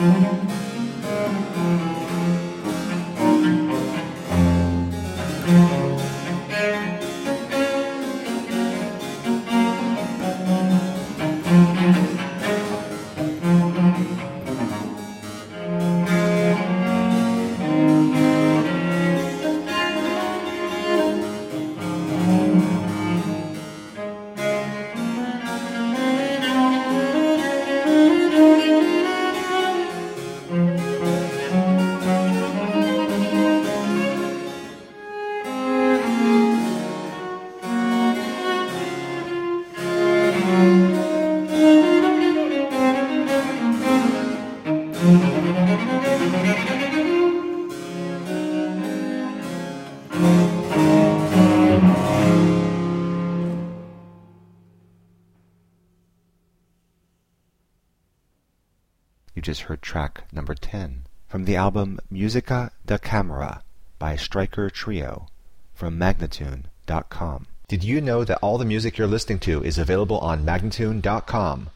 You just heard track number 10 from the album Musica da Camera by Stryker Trio from Magnatune.com. Did you know that all the music you're listening to is available on Magnatune.com?